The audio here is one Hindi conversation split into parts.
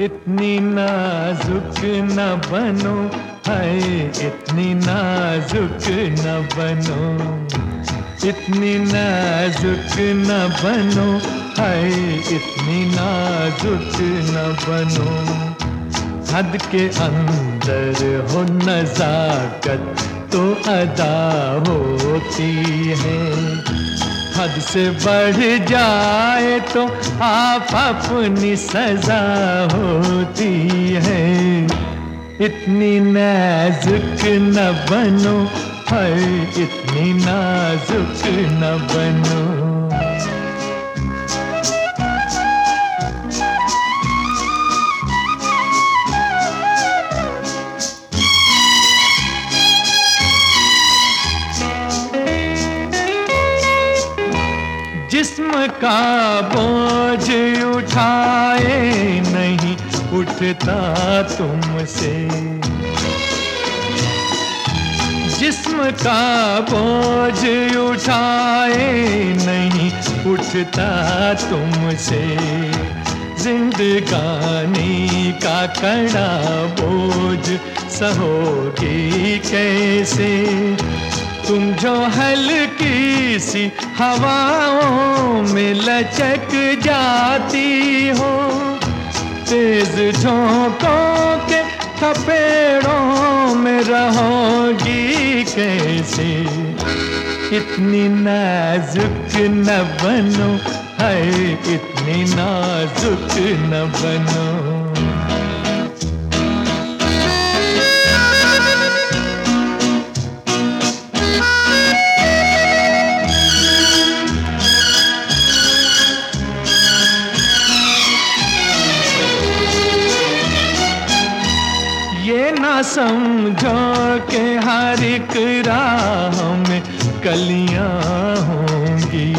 इतनी नाजुक न बनो, हाय इतनी नाजुक न बनो, इतनी नाजुक न बनो, हाय इतनी नाजुक न बनो। हद के अंदर हो नज़ाकत तो अदा होती है, हद से बढ़ जाए तो आप अपनी सजा होती है। इतनी नाजुक न बनो, हाय इतनी नाजुक न बनो। जिस्म का बोझ उठाए नहीं उठता तुमसे, जिस्म का बोझ उठाए नहीं उठता तुमसे। जिंदगानी का कड़ा बोझ सहोगी कैसे, तुम जो हल्की सी हवाओं में लचक जाती हो, तेज झोंकों के थपेड़ों में रहोगी कैसे। इतनी नाजुक न बनो, हाय इतनी नाजुक न बनो। ये ना समझो कि हर एक राह में कलियां होंगी,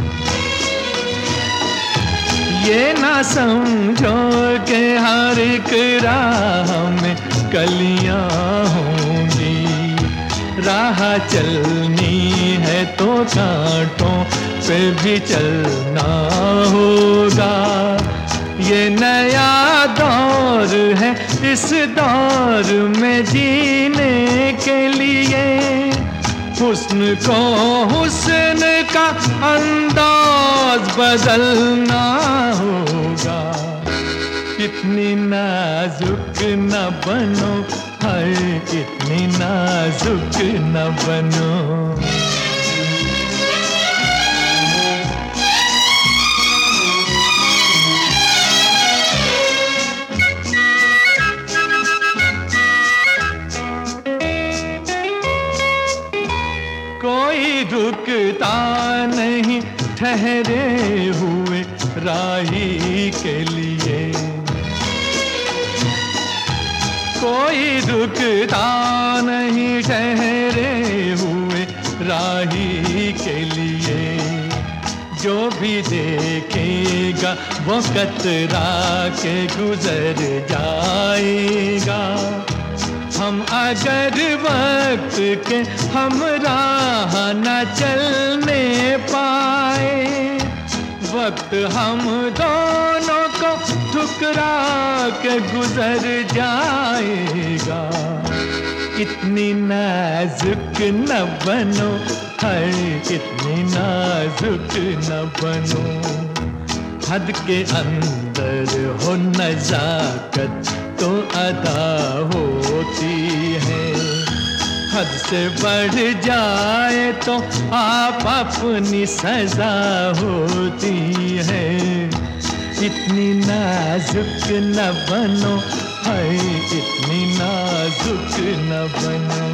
ये ना समझो कि हर एक राह में कलियां होंगी। राह चलनी है तो कांटों पे भी चलना होगा। ये नया दौर है, इस दौर में जीने के लिए हुस्न को हुस्न का अंदाज बदलना होगा। इतनी नाजुक न बनो, हाय इतनी नाजुक न बनो। कोई रुकता नहीं ठहरे हुए राही के लिए, कोई रुकता नहीं ठहरे हुए राही के लिए। जो भी देखेगा वो कतरा के गुजर जाएगा। हम अगर वक्त के हमराह न चलने पाए, वक्त हम दोनों को ठुकरा के गुजर जाएगा। इतनी नाजुक न बनो, हाय इतनी नाजुक न बनो। हद के अंदर हो नज़ाकत तो अदा होती है, हद से बढ़ जाए तो आप अपनी सजा होती है। इतनी नाजुक न बनो, हाय इतनी नाजुक न बनो।